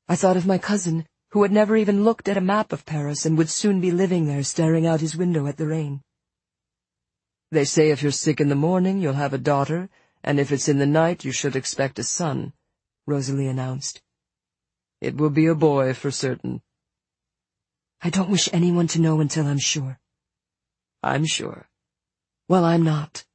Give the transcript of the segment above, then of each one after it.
I thought of my cousin, who had never even looked at a map of Paris and would soon be living there staring out his window at the rain. They say if you're sick in the morning, you'll have a daughter, and if it's in the night, you should expect a son, Rosalie announced. It will be a boy for certain. I don't wish anyone to know until I'm sure. I'm sure. Well, I'm not.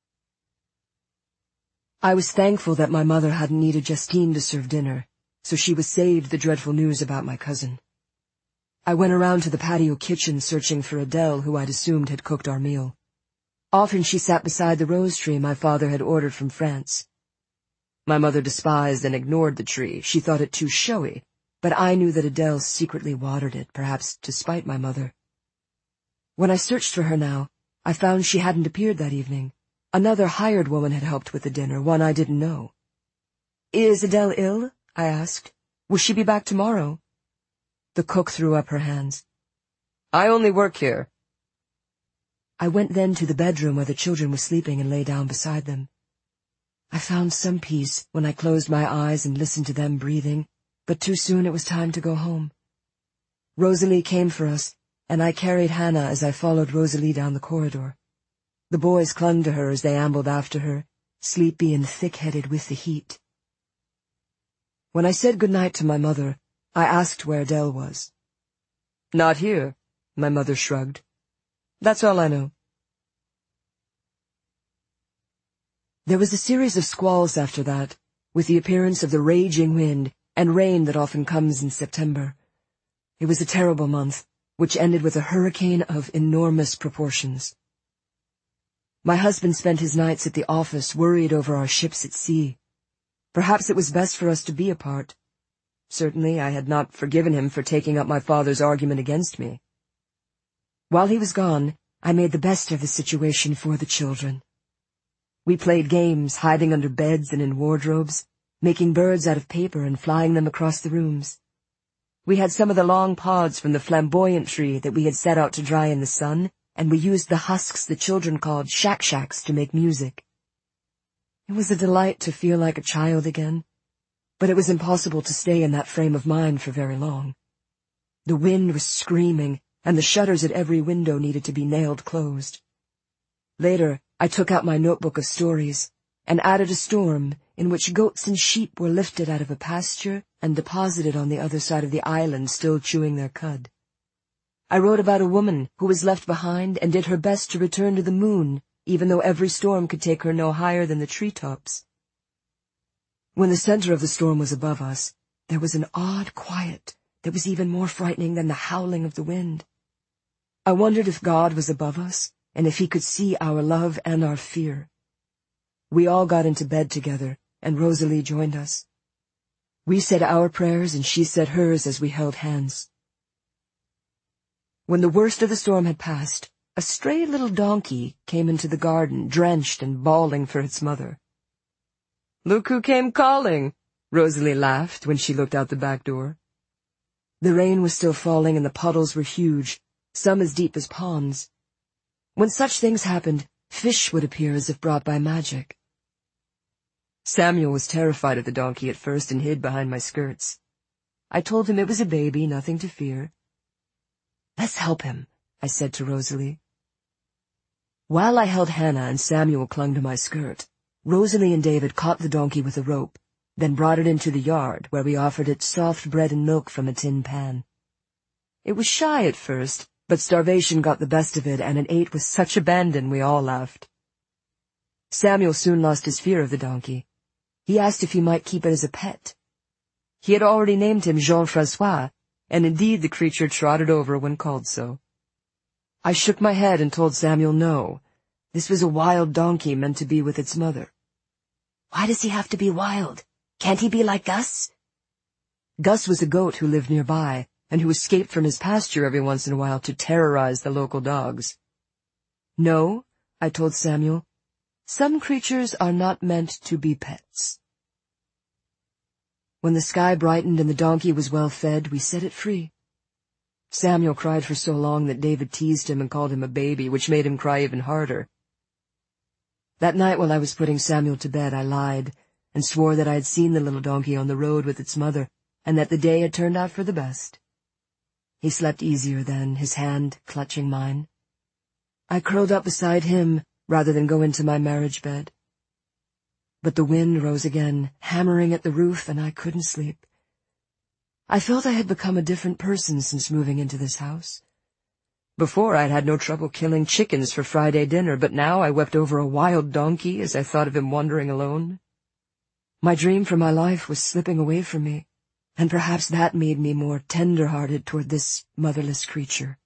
I was thankful that my mother hadn't needed Justine to serve dinner, so she was saved the dreadful news about my cousin. I went around to the patio kitchen searching for Adele, who I'd assumed had cooked our meal. Often she sat beside the rose tree my father had ordered from France. My mother despised and ignored the tree. She thought it too showy, but I knew that Adele secretly watered it, perhaps to spite my mother. When I searched for her now, I found she hadn't appeared that evening. Another hired woman had helped with the dinner, one I didn't know. "Is Adele ill?" I asked. "Will she be back tomorrow?" The cook threw up her hands. "I only work here." I went then to the bedroom where the children were sleeping and lay down beside them. I found some peace when I closed my eyes and listened to them breathing, but too soon it was time to go home. Rosalie came for us, and I carried Hannah as I followed Rosalie down the corridor. The boys clung to her as they ambled after her, sleepy and thick-headed with the heat. When I said good-night to my mother, I asked where Adele was. "Not here," my mother shrugged. "That's all I know." There was a series of squalls after that, with the appearance of the raging wind and rain that often comes in September. It was a terrible month, which ended with a hurricane of enormous proportions. My husband spent his nights at the office worried over our ships at sea. Perhaps it was best for us to be apart. Certainly I had not forgiven him for taking up my father's argument against me. While he was gone, I made the best of the situation for the children. We played games, hiding under beds and in wardrobes, making birds out of paper and flying them across the rooms. We had some of the long pods from the flamboyant tree that we had set out to dry in the sun, and we used the husks the children called shack-shacks to make music. It was a delight to feel like a child again, but it was impossible to stay in that frame of mind for very long. The wind was screaming, and the shutters at every window needed to be nailed closed. Later, I took out my notebook of stories and added a storm in which goats and sheep were lifted out of a pasture and deposited on the other side of the island, still chewing their cud. I wrote about a woman who was left behind and did her best to return to the moon, even though every storm could take her no higher than the treetops. When the center of the storm was above us, there was an odd quiet that was even more frightening than the howling of the wind. I wondered if God was above us, and if he could see our love and our fear. We all got into bed together, and Rosalie joined us. We said our prayers, and she said hers as we held hands. When the worst of the storm had passed, a stray little donkey came into the garden, drenched and bawling for its mother. "Look who came calling," Rosalie laughed when she looked out the back door. The rain was still falling and the puddles were huge, some as deep as ponds. When such things happened, fish would appear as if brought by magic. Samuel was terrified of the donkey at first and hid behind my skirts. I told him it was a baby, nothing to fear. "Let's help him," I said to Rosalie. While I held Hannah and Samuel clung to my skirt, Rosalie and David caught the donkey with a rope, then brought it into the yard, where we offered it soft bread and milk from a tin pan. It was shy at first, but starvation got the best of it, and it ate with such abandon we all laughed. Samuel soon lost his fear of the donkey. He asked if he might keep it as a pet. He had already named him Jean-François, and indeed the creature trotted over when called so. I shook my head and told Samuel no. This was a wild donkey meant to be with its mother. "Why does he have to be wild? Can't he be like Gus?" Gus was a goat who lived nearby, and who escaped from his pasture every once in a while to terrorize the local dogs. "No," I told Samuel, "some creatures are not meant to be pets." When the sky brightened and the donkey was well fed, we set it free. Samuel cried for so long that David teased him and called him a baby, which made him cry even harder. That night while I was putting Samuel to bed, I lied and swore that I had seen the little donkey on the road with its mother, and that the day had turned out for the best. He slept easier then, his hand clutching mine. I curled up beside him rather than go into my marriage bed. But the wind rose again, hammering at the roof, and I couldn't sleep. I felt I had become a different person since moving into this house. Before, I'd had no trouble killing chickens for Friday dinner, but now I wept over a wild donkey as I thought of him wandering alone. My dream for my life was slipping away from me, and perhaps that made me more tender-hearted toward this motherless creature.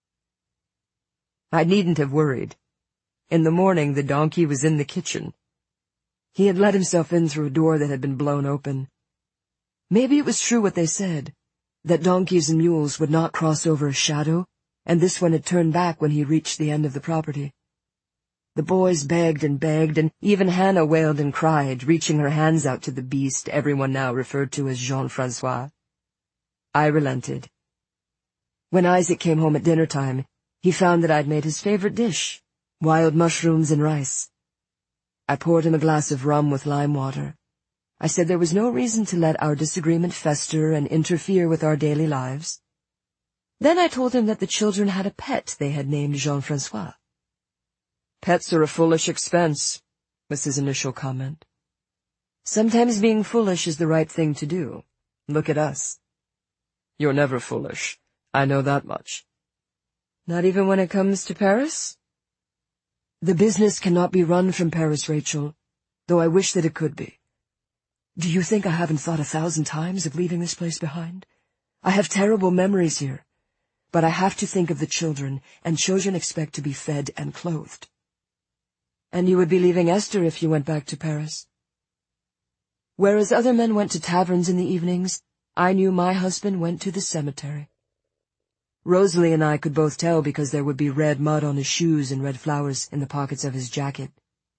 I needn't have worried. In the morning, the donkey was in the kitchen. He had let himself in through a door that had been blown open. Maybe it was true what they said, that donkeys and mules would not cross over a shadow, and this one had turned back when he reached the end of the property. The boys begged, and even Hannah wailed and cried, reaching her hands out to the beast everyone now referred to as Jean-Francois. I relented. When Isaac came home at dinner time, he found that I'd made his favorite dish, wild mushrooms and rice. I poured him a glass of rum with lime water. I said there was no reason to let our disagreement fester and interfere with our daily lives. Then I told him that the children had a pet they had named Jean-Francois. "Pets are a foolish expense," was his initial comment. "Sometimes being foolish is the right thing to do. Look at us." "You're never foolish. I know that much." "Not even when it comes to Paris?" "The business cannot be run from Paris, Rachel, though I wish that it could be. Do you think I haven't thought 1,000 times of leaving this place behind? I have terrible memories here, but I have to think of the children, and children expect to be fed and clothed." "And you would be leaving Esther if you went back to Paris?" Whereas other men went to taverns in the evenings, I knew my husband went to the cemetery. Rosalie and I could both tell because there would be red mud on his shoes and red flowers in the pockets of his jacket.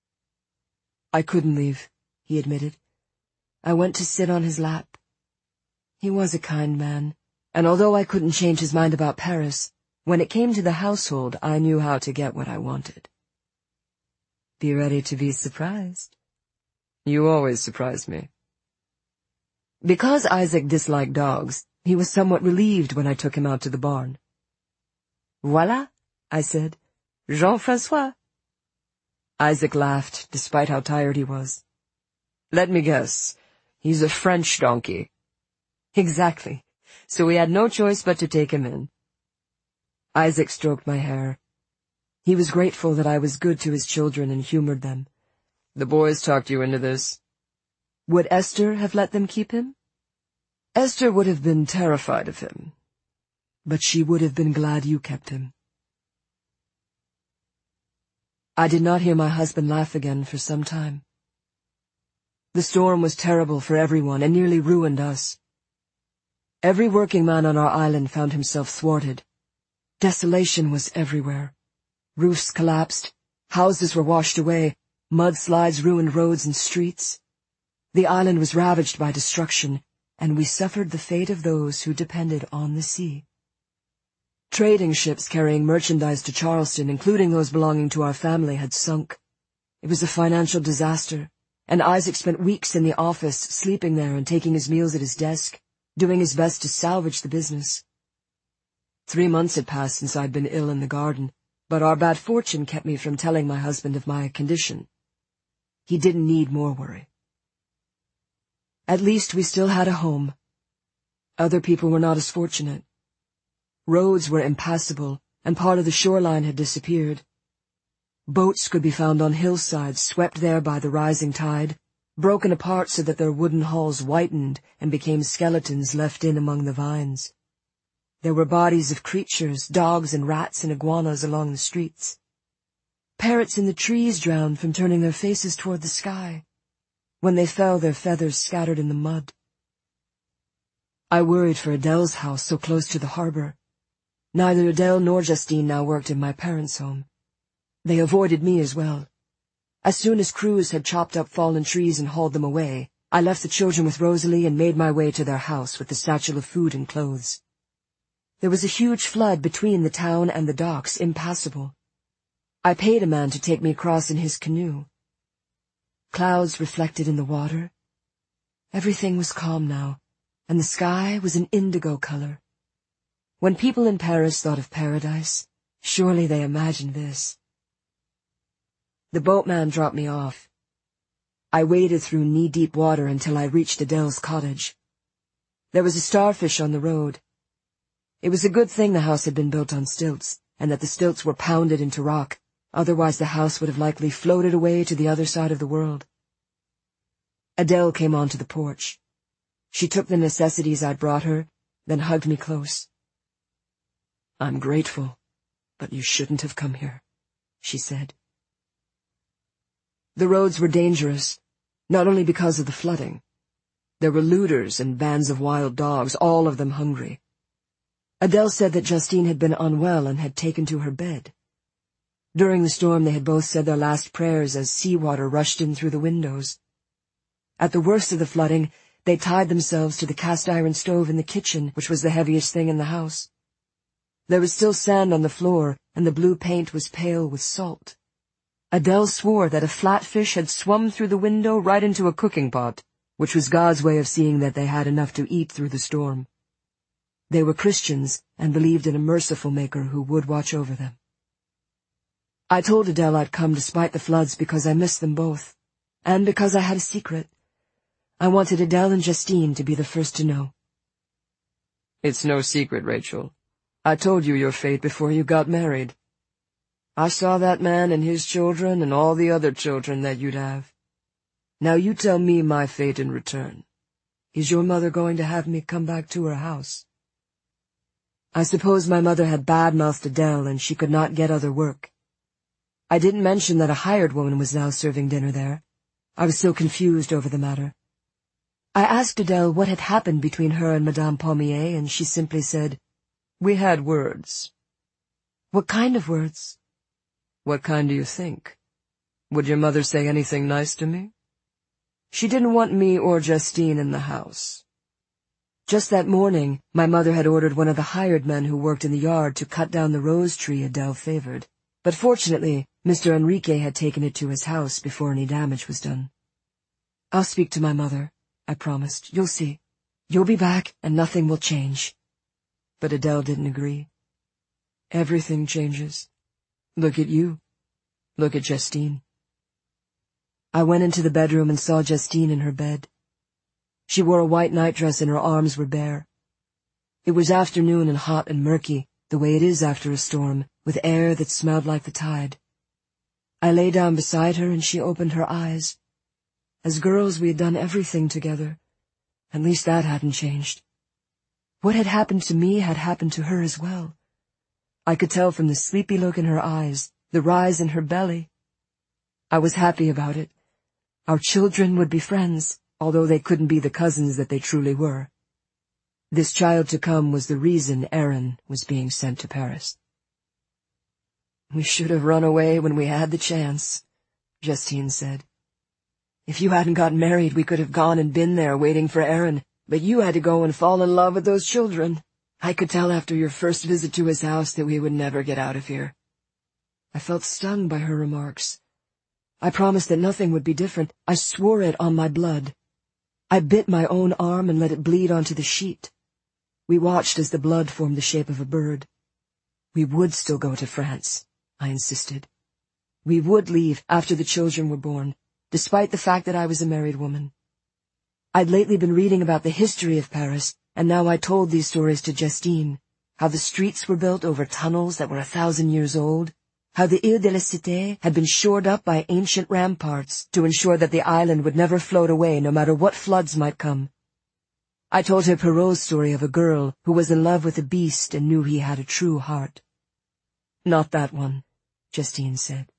"I couldn't leave," he admitted. I went to sit on his lap. He was a kind man, and although I couldn't change his mind about Paris, when it came to the household, I knew how to get what I wanted. "Be ready to be surprised." "You always surprise me." Because Isaac disliked dogs, he was somewhat relieved when I took him out to the barn. "Voilà," I said, "Jean-Francois." Isaac laughed, despite how tired he was. "Let me guess. He's a French donkey." "Exactly. So we had no choice but to take him in." Isaac stroked my hair. He was grateful that I was good to his children and humored them. "The boys talked you into this." "Would Esther have let them keep him?" "Esther would have been terrified of him. But she would have been glad you kept him." I did not hear my husband laugh again for some time. The storm was terrible for everyone and nearly ruined us. Every working man on our island found himself thwarted. Desolation was everywhere. Roofs collapsed, houses were washed away, mudslides ruined roads and streets. The island was ravaged by destruction, and we suffered the fate of those who depended on the sea. Trading ships carrying merchandise to Charleston, including those belonging to our family, had sunk. It was a financial disaster, and Isaac spent weeks in the office, sleeping there and taking his meals at his desk, doing his best to salvage the business. 3 months had passed since I'd been ill in the garden, but our bad fortune kept me from telling my husband of my condition. He didn't need more worry. At least we still had a home. Other people were not as fortunate. Roads were impassable, and part of the shoreline had disappeared. Boats could be found on hillsides swept there by the rising tide, broken apart so that their wooden hulls whitened and became skeletons left in among the vines. There were bodies of creatures, dogs and rats and iguanas along the streets. Parrots in the trees drowned from turning their faces toward the sky. When they fell, their feathers scattered in the mud. I worried for Adele's house so close to the harbor. Neither Adele nor Justine now worked in my parents' home. They avoided me as well. As soon as crews had chopped up fallen trees and hauled them away, I left the children with Rosalie and made my way to their house with the satchel of food and clothes. There was a huge flood between the town and the docks, impassable. I paid a man to take me across in his canoe. Clouds reflected in the water. Everything was calm now, and the sky was an indigo color. When people in Paris thought of paradise, surely they imagined this. The boatman dropped me off. I waded through knee-deep water until I reached Adele's cottage. There was a starfish on the road. It was a good thing the house had been built on stilts, and that the stilts were pounded into rock, otherwise the house would have likely floated away to the other side of the world. Adele came onto the porch. She took the necessities I'd brought her, then hugged me close. "I'm grateful, but you shouldn't have come here," she said. The roads were dangerous, not only because of the flooding. There were looters and bands of wild dogs, all of them hungry. Adele said that Justine had been unwell and had taken to her bed. During the storm they had both said their last prayers as seawater rushed in through the windows. At the worst of the flooding, they tied themselves to the cast-iron stove in the kitchen, which was the heaviest thing in the house. There was still sand on the floor, and the blue paint was pale with salt. Adele swore that a flatfish had swum through the window right into a cooking pot, which was God's way of seeing that they had enough to eat through the storm. They were Christians and believed in a merciful Maker who would watch over them. I told Adele I'd come despite the floods because I missed them both, and because I had a secret. I wanted Adele and Justine to be the first to know. "It's no secret, Rachel. I told you your fate before you got married. I saw that man and his children and all the other children that you'd have. Now you tell me my fate in return. Is your mother going to have me come back to her house?" I suppose my mother had bad-mouthed Adele and she could not get other work. I didn't mention that a hired woman was now serving dinner there. I was so confused over the matter. I asked Adele what had happened between her and Madame Pommier, and she simply said, "We had words." "What kind of words?" "What kind do you think? Would your mother say anything nice to me?" "She didn't want me or Justine in the house." Just that morning, my mother had ordered one of the hired men who worked in the yard to cut down the rose tree Adele favored, but fortunately, Mr. Enrique had taken it to his house before any damage was done. "I'll speak to my mother," I promised. "You'll see. You'll be back, and nothing will change." But Adele didn't agree. "Everything changes. Look at you. Look at Justine." I went into the bedroom and saw Justine in her bed. She wore a white nightdress and her arms were bare. It was afternoon and hot and murky, the way it is after a storm, with air that smelled like the tide. I lay down beside her and she opened her eyes. As girls we had done everything together. At least that hadn't changed. What had happened to me had happened to her as well. I could tell from the sleepy look in her eyes, the rise in her belly. I was happy about it. Our children would be friends, although they couldn't be the cousins that they truly were. This child to come was the reason Aaron was being sent to Paris. "We should have run away when we had the chance," Justine said. "If you hadn't gotten married, we could have gone and been there waiting for Aaron, but you had to go and fall in love with those children. I could tell after your first visit to his house that we would never get out of here." I felt stung by her remarks. I promised that nothing would be different. I swore it on my blood. I bit my own arm and let it bleed onto the sheet. We watched as the blood formed the shape of a bird. We would still go to France, I insisted. We would leave after the children were born, despite the fact that I was a married woman. I'd lately been reading about the history of Paris, and now I told these stories to Justine, how the streets were built over tunnels that were 1,000 years old, how the Ile de la Cité had been shored up by ancient ramparts to ensure that the island would never float away no matter what floods might come. I told her Perrault's story of a girl who was in love with a beast and knew he had a true heart. "Not that one," Justine said.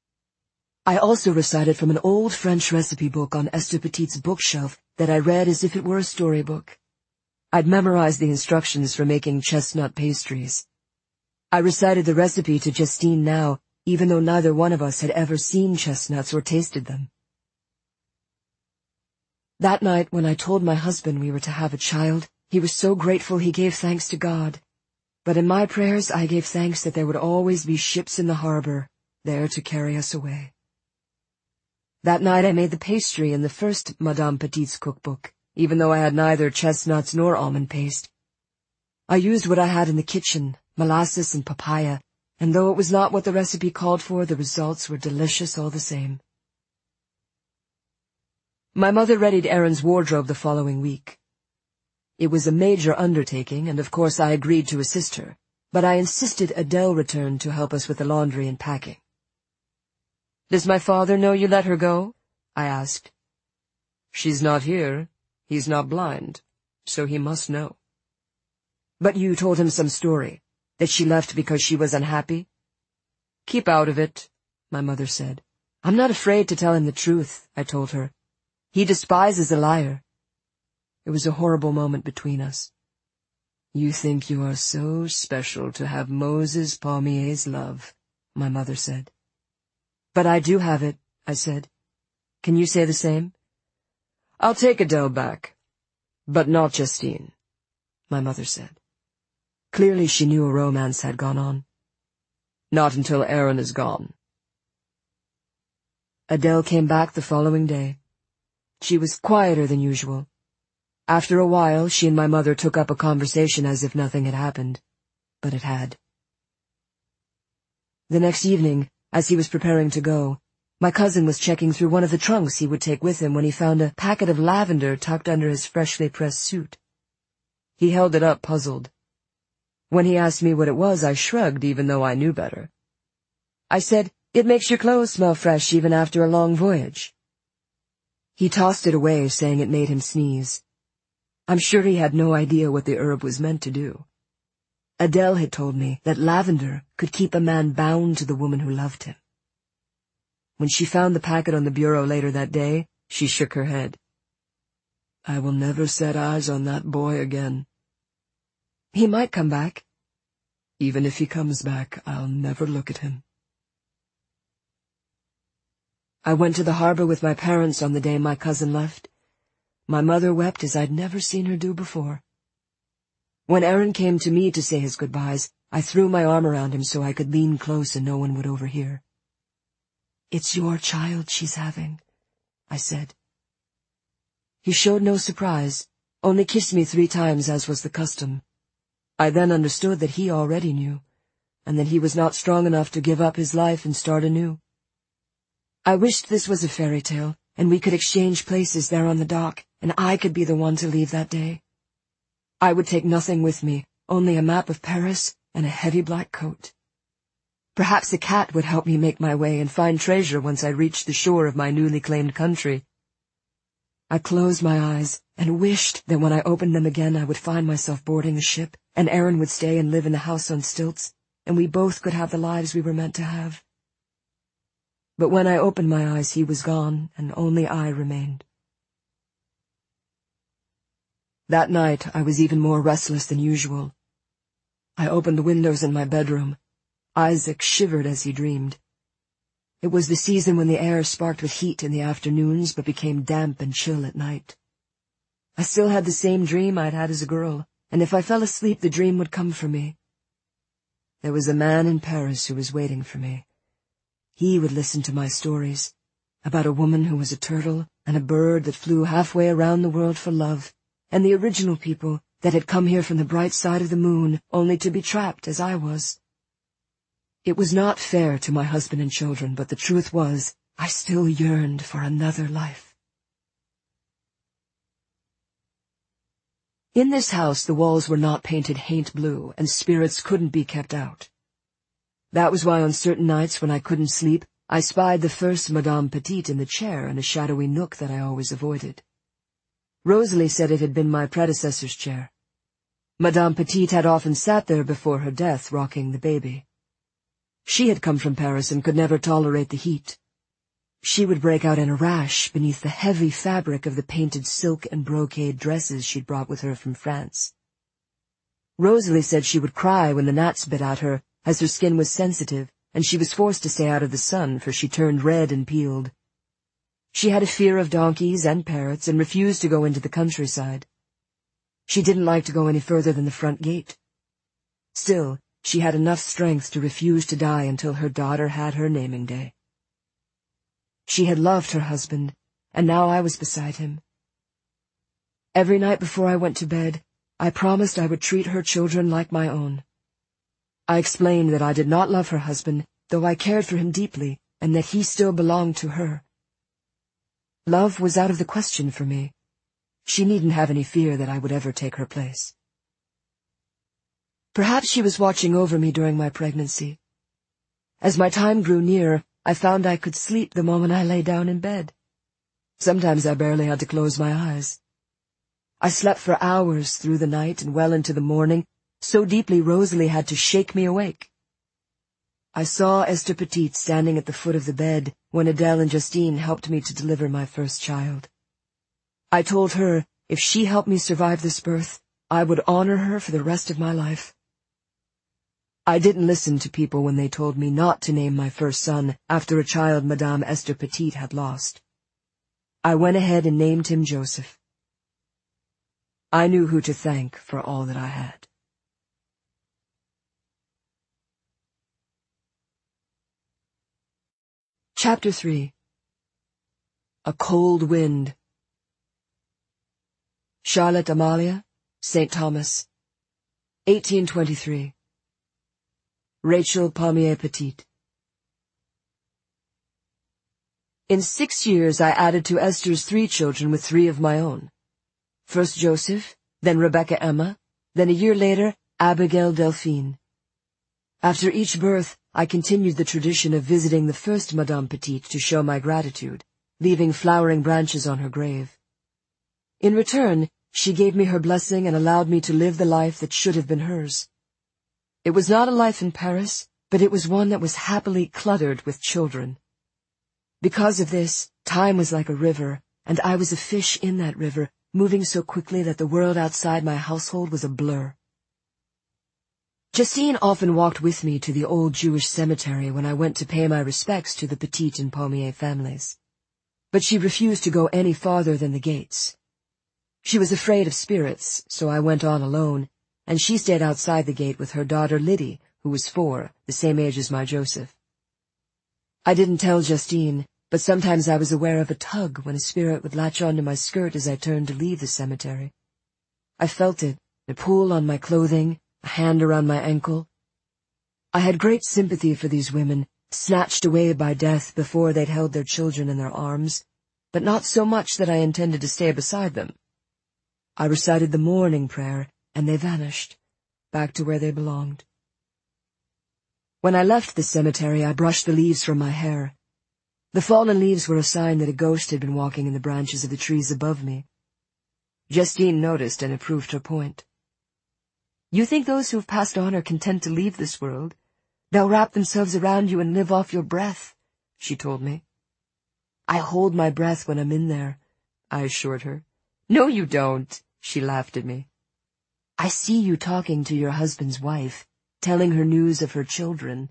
I also recited from an old French recipe book on Esther Petit's bookshelf that I read as if it were a storybook. I'd memorized the instructions for making chestnut pastries. I recited the recipe to Justine now, even though neither one of us had ever seen chestnuts or tasted them. That night, when I told my husband we were to have a child, he was so grateful he gave thanks to God. But in my prayers I gave thanks that there would always be ships in the harbor, there to carry us away. That night I made the pastry in the first Madame Petit's cookbook, even though I had neither chestnuts nor almond paste. I used what I had in the kitchen, molasses and papaya, and though it was not what the recipe called for, the results were delicious all the same. My mother readied Aaron's wardrobe the following week. It was a major undertaking, and of course I agreed to assist her, but I insisted Adele return to help us with the laundry and packing. "Does my father know you let her go?" I asked. "She's not here. He's not blind, so he must know." "But you told him some story, that she left because she was unhappy?" "Keep out of it," my mother said. "I'm not afraid to tell him the truth," I told her. "He despises a liar." It was a horrible moment between us. "You think you are so special to have Moses Palmier's love," my mother said. "But I do have it," I said. "Can you say the same?" "I'll take Adele back, but not Justine," my mother said. Clearly she knew a romance had gone on. "Not until Aaron is gone." Adele came back the following day. She was quieter than usual. After a while, she and my mother took up a conversation as if nothing had happened, but it had. The next evening, as he was preparing to go, my cousin was checking through one of the trunks he would take with him when he found a packet of lavender tucked under his freshly pressed suit. He held it up, puzzled. When he asked me what it was, I shrugged, even though I knew better. I said, "It makes your clothes smell fresh even after a long voyage." He tossed it away, saying it made him sneeze. I'm sure he had no idea what the herb was meant to do. Adele had told me that lavender could keep a man bound to the woman who loved him. When she found the packet on the bureau later that day, she shook her head. "I will never set eyes on that boy again." "He might come back." "Even if he comes back, I'll never look at him." I went to the harbor with my parents on the day my cousin left. My mother wept as I'd never seen her do before. When Aaron came to me to say his goodbyes, I threw my arm around him so I could lean close and no one would overhear. "It's your child she's having," I said. He showed no surprise, only kissed me 3 times as was the custom. I then understood that he already knew, and that he was not strong enough to give up his life and start anew. I wished this was a fairy tale, and we could exchange places there on the dock, and I could be the one to leave that day. I would take nothing with me, only a map of Paris and a heavy black coat. Perhaps a cat would help me make my way and find treasure once I reached the shore of my newly claimed country. I closed my eyes and wished that when I opened them again I would find myself boarding a ship, and Aaron would stay and live in the house on stilts, and we both could have the lives we were meant to have. But when I opened my eyes, he was gone, and only I remained. That night, I was even more restless than usual. I opened the windows in my bedroom. Isaac shivered as he dreamed. It was the season when the air sparked with heat in the afternoons, but became damp and chill at night. I still had the same dream I'd had as a girl, and if I fell asleep, the dream would come for me. There was a man in Paris who was waiting for me. He would listen to my stories, about a woman who was a turtle and a bird that flew halfway around the world for love, and the original people that had come here from the bright side of the moon only to be trapped as I was. It was not fair to my husband and children, but the truth was, I still yearned for another life. In this house, the walls were not painted haint blue, and spirits couldn't be kept out. That was why on certain nights when I couldn't sleep, I spied the first Madame Petite in the chair in a shadowy nook that I always avoided. Rosalie said it had been my predecessor's chair. Madame Petite had often sat there before her death, rocking the baby. She had come from Paris and could never tolerate the heat. She would break out in a rash beneath the heavy fabric of the painted silk and brocade dresses she'd brought with her from France. Rosalie said she would cry when the gnats bit at her, as her skin was sensitive, and she was forced to stay out of the sun, for she turned red and peeled. She had a fear of donkeys and parrots and refused to go into the countryside. She didn't like to go any further than the front gate. Still, she had enough strength to refuse to die until her daughter had her naming day. She had loved her husband, and now I was beside him. Every night before I went to bed, I promised I would treat her children like my own. I explained that I did not love her husband, though I cared for him deeply, and that he still belonged to her. Love was out of the question for me. She needn't have any fear that I would ever take her place. Perhaps she was watching over me during my pregnancy. As my time grew near, I found I could sleep the moment I lay down in bed. Sometimes I barely had to close my eyes. I slept for hours through the night and well into the morning, so deeply Rosalie had to shake me awake. I saw Esther Petite standing at the foot of the bed when Adele and Justine helped me to deliver my first child. I told her if she helped me survive this birth, I would honor her for the rest of my life. I didn't listen to people when they told me not to name my first son after a child Madame Esther Petite had lost. I went ahead and named him Joseph. I knew who to thank for all that I had. Chapter 3. A Cold Wind. Charlotte Amalia, St. Thomas, 1823. Rachel Pommier Petit. In 6 years I added to Esther's 3 children with 3 of my own. First Joseph, then Rebecca Emma, then a year later Abigail Delphine. After each birth, I continued the tradition of visiting the first Madame Petite to show my gratitude, leaving flowering branches on her grave. In return, she gave me her blessing and allowed me to live the life that should have been hers. It was not a life in Paris, but it was one that was happily cluttered with children. Because of this, time was like a river, and I was a fish in that river, moving so quickly that the world outside my household was a blur. Justine often walked with me to the old Jewish cemetery when I went to pay my respects to the Petit and Pommier families. But she refused to go any farther than the gates. She was afraid of spirits, so I went on alone, and she stayed outside the gate with her daughter Lydie, who was 4, the same age as my Joseph. I didn't tell Justine, but sometimes I was aware of a tug when a spirit would latch onto my skirt as I turned to leave the cemetery. I felt it, a pull on my clothing, a hand around my ankle. I had great sympathy for these women, snatched away by death before they'd held their children in their arms, but not so much that I intended to stay beside them. I recited the morning prayer, and they vanished, back to where they belonged. When I left the cemetery, I brushed the leaves from my hair. The fallen leaves were a sign that a ghost had been walking in the branches of the trees above me. Justine noticed and approved her point. "You think those who have passed on are content to leave this world? They'll wrap themselves around you and live off your breath," she told me. "I hold my breath when I'm in there," I assured her. "No, you don't," she laughed at me. "I see you talking to your husband's wife, telling her news of her children."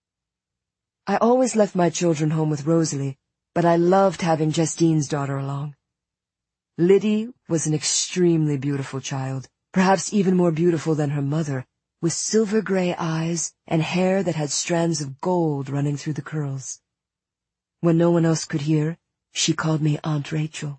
I always left my children home with Rosalie, but I loved having Justine's daughter along. Lydie was an extremely beautiful child, perhaps even more beautiful than her mother, with silver-gray eyes and hair that had strands of gold running through the curls. When no one else could hear, she called me Aunt Rachel.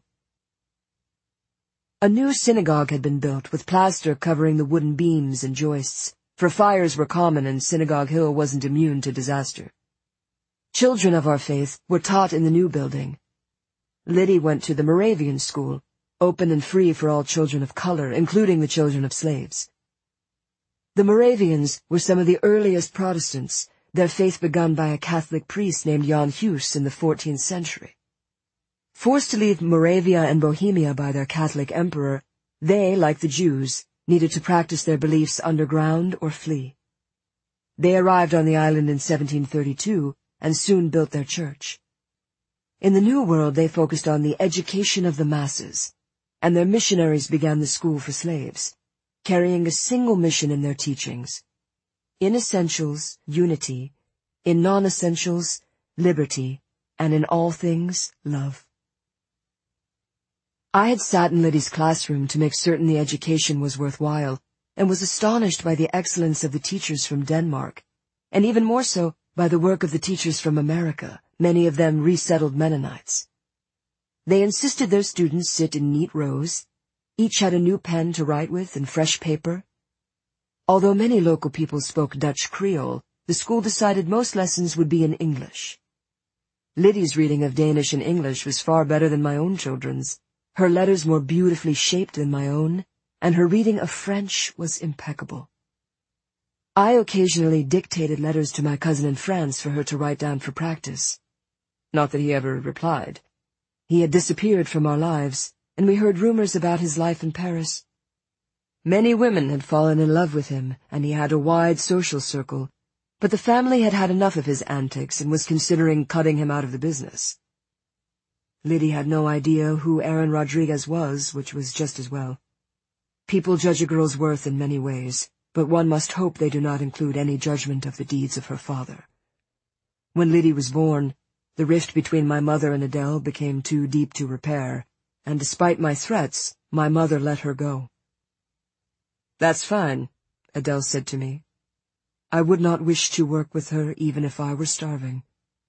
A new synagogue had been built, with plaster covering the wooden beams and joists, for fires were common and Synagogue Hill wasn't immune to disaster. Children of our faith were taught in the new building. Lydie went to the Moravian school, open and free for all children of color, including the children of slaves. The Moravians were some of the earliest Protestants, their faith begun by a Catholic priest named Jan Hus in the 14th century. Forced to leave Moravia and Bohemia by their Catholic emperor, they, like the Jews, needed to practice their beliefs underground or flee. They arrived on the island in 1732 and soon built their church. In the New World they focused on the education of the masses, and their missionaries began the school for slaves, carrying a single mission in their teachings: in essentials, unity; in non-essentials, liberty; and in all things, love. I had sat in Lydie's classroom to make certain the education was worthwhile, and was astonished by the excellence of the teachers from Denmark, and even more so by the work of the teachers from America, many of them resettled Mennonites. They insisted their students sit in neat rows, Each had a new pen to write with and fresh paper. Although many local people spoke Dutch Creole, the school decided most lessons would be in English. Liddy's reading of Danish and English was far better than my own children's, her letters more beautifully shaped than my own, and her reading of French was impeccable. I occasionally dictated letters to my cousin in France for her to write down for practice. Not that he ever replied. He had disappeared from our lives, and we heard rumors about his life in Paris. Many women had fallen in love with him, and he had a wide social circle, but the family had had enough of his antics and was considering cutting him out of the business. Liddy had no idea who Aaron Rodriguez was, which was just as well. People judge a girl's worth in many ways, but one must hope they do not include any judgment of the deeds of her father. When Liddy was born, the rift between my mother and Adele became too deep to repair, and despite my threats, my mother let her go. "That's fine," Adele said to me. "I would not wish to work with her even if I were starving."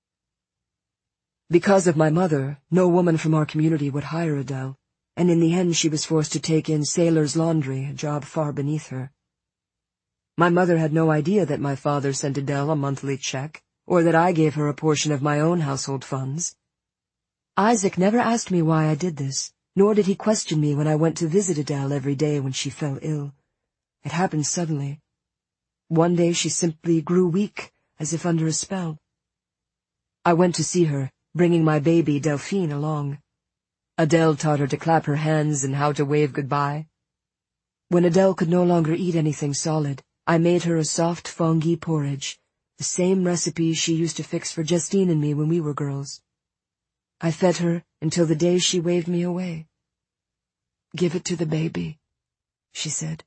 Because of my mother, no woman from our community would hire Adele, and in the end she was forced to take in sailor's laundry, a job far beneath her. My mother had no idea that my father sent Adele a monthly check, or that I gave her a portion of my own household funds. Isaac never asked me why I did this, nor did he question me when I went to visit Adele every day when she fell ill. It happened suddenly. One day she simply grew weak, as if under a spell. I went to see her, bringing my baby Delphine along. Adele taught her to clap her hands and how to wave goodbye. When Adele could no longer eat anything solid, I made her a soft fungi porridge, the same recipe she used to fix for Justine and me when we were girls. I fed her until the day she waved me away. "Give it to the baby," she said.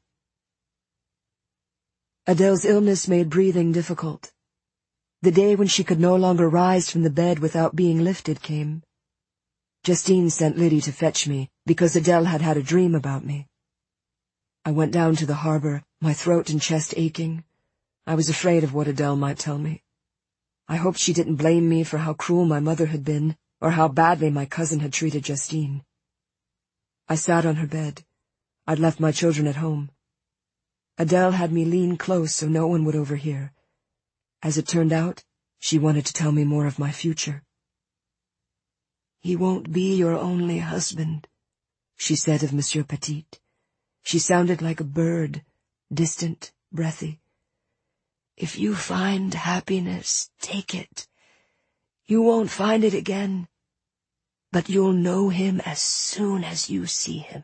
Adele's illness made breathing difficult. The day when she could no longer rise from the bed without being lifted came. Justine sent Liddy to fetch me, because Adele had had a dream about me. I went down to the harbor, my throat and chest aching. I was afraid of what Adele might tell me. I hoped she didn't blame me for how cruel my mother had been, or how badly my cousin had treated Justine. I sat on her bed. I'd left my children at home. Adele had me lean close so no one would overhear. As it turned out, she wanted to tell me more of my future. "He won't be your only husband," she said of Monsieur Petit. She sounded like a bird, distant, breathy. "If you find happiness, take it. You won't find it again, but you'll know him as soon as you see him."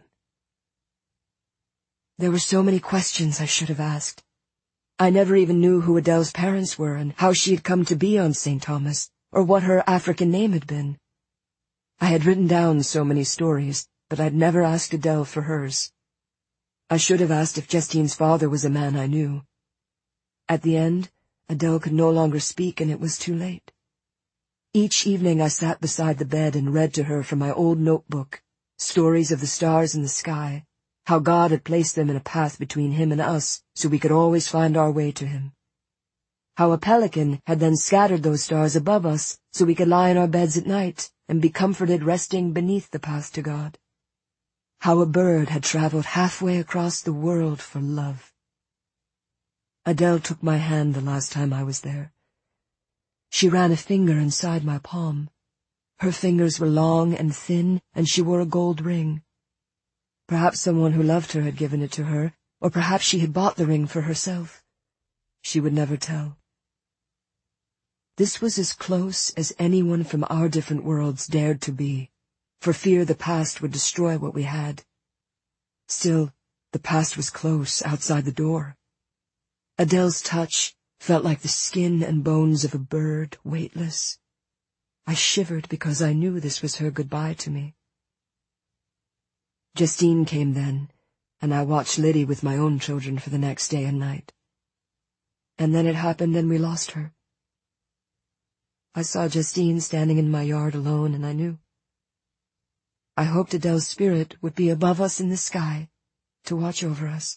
There were so many questions I should have asked. I never even knew who Adele's parents were and how she had come to be on St. Thomas, or what her African name had been. I had written down so many stories, but I'd never asked Adele for hers. I should have asked if Justine's father was a man I knew. At the end, Adele could no longer speak, and it was too late. Each evening I sat beside the bed and read to her from my old notebook, stories of the stars in the sky, how God had placed them in a path between him and us so we could always find our way to him. How a pelican had then scattered those stars above us so we could lie in our beds at night and be comforted resting beneath the path to God. How a bird had traveled halfway across the world for love. Adele took my hand the last time I was there. She ran a finger inside my palm. Her fingers were long and thin, and she wore a gold ring. Perhaps someone who loved her had given it to her, or perhaps she had bought the ring for herself. She would never tell. This was as close as anyone from our different worlds dared to be, for fear the past would destroy what we had. Still, the past was close, outside the door. Adele's touch felt like the skin and bones of a bird, weightless. I shivered because I knew this was her goodbye to me. Justine came then, and I watched Liddy with my own children for the next day and night. And then it happened and we lost her. I saw Justine standing in my yard alone, and I knew. I hoped Adele's spirit would be above us in the sky, to watch over us.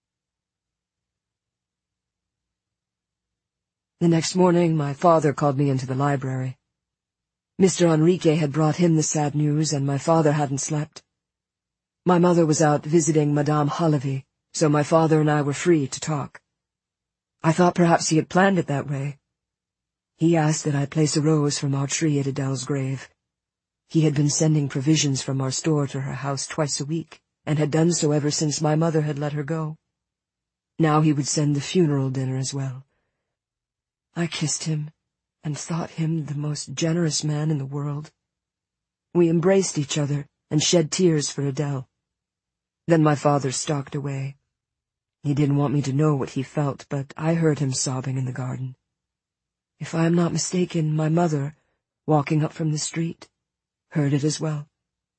The next morning, my father called me into the library. Mr. Enrique had brought him the sad news, and my father hadn't slept. My mother was out visiting Madame Halavy, so my father and I were free to talk. I thought perhaps he had planned it that way. He asked that I place a rose from our tree at Adele's grave. He had been sending provisions from our store to her house twice a week, and had done so ever since my mother had let her go. Now he would send the funeral dinner as well. I kissed him, and thought him the most generous man in the world. We embraced each other, and shed tears for Adele. Then my father stalked away. He didn't want me to know what he felt, but I heard him sobbing in the garden. If I am not mistaken, my mother, walking up from the street, heard it as well.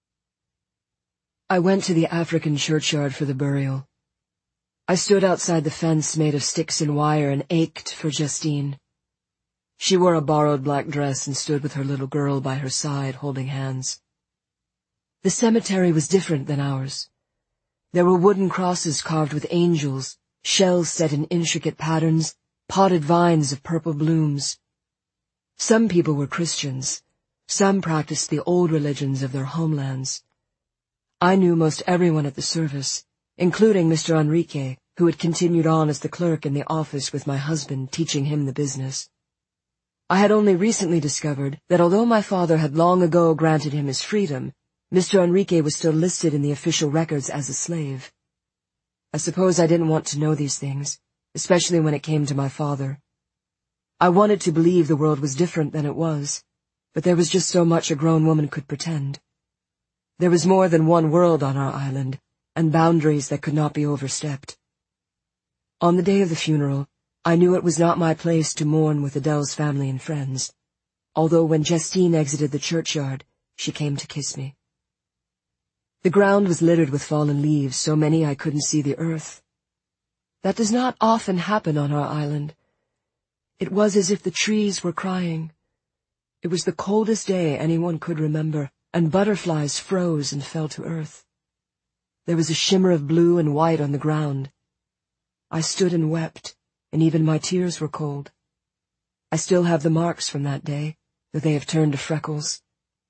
I went to the African churchyard for the burial. I stood outside the fence made of sticks and wire and ached for Justine. She wore a borrowed black dress and stood with her little girl by her side, holding hands. The cemetery was different than ours. There were wooden crosses carved with angels, shells set in intricate patterns, potted vines of purple blooms. Some people were Christians. Some practiced the old religions of their homelands. I knew most everyone at the service, including Mr. Enrique, who had continued on as the clerk in the office with my husband, teaching him the business. I had only recently discovered that although my father had long ago granted him his freedom, Mr. Enrique was still listed in the official records as a slave. I suppose I didn't want to know these things, especially when it came to my father. I wanted to believe the world was different than it was, but there was just so much a grown woman could pretend. There was more than one world on our island, and boundaries that could not be overstepped. On the day of the funeral, I knew it was not my place to mourn with Adele's family and friends, although when Justine exited the churchyard, she came to kiss me. The ground was littered with fallen leaves, so many I couldn't see the earth. That does not often happen on our island. It was as if the trees were crying. It was the coldest day anyone could remember, and butterflies froze and fell to earth. There was a shimmer of blue and white on the ground. I stood and wept, and even my tears were cold. I still have the marks from that day, though they have turned to freckles.